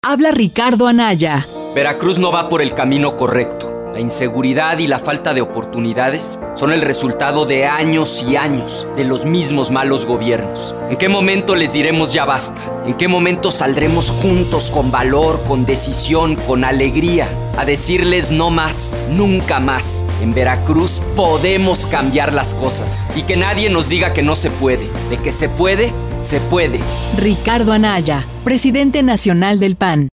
Habla Ricardo Anaya. Veracruz no va por el camino correcto. La inseguridad y la falta de oportunidades son el resultado de años y años de los mismos malos gobiernos. ¿En qué momento les diremos ya basta? ¿En qué momento saldremos juntos con valor, con decisión, con alegría a decirles no más, nunca más? En Veracruz podemos cambiar las cosas y que nadie nos diga que no se puede. De que se puede, se puede. Ricardo Anaya, presidente nacional del PAN.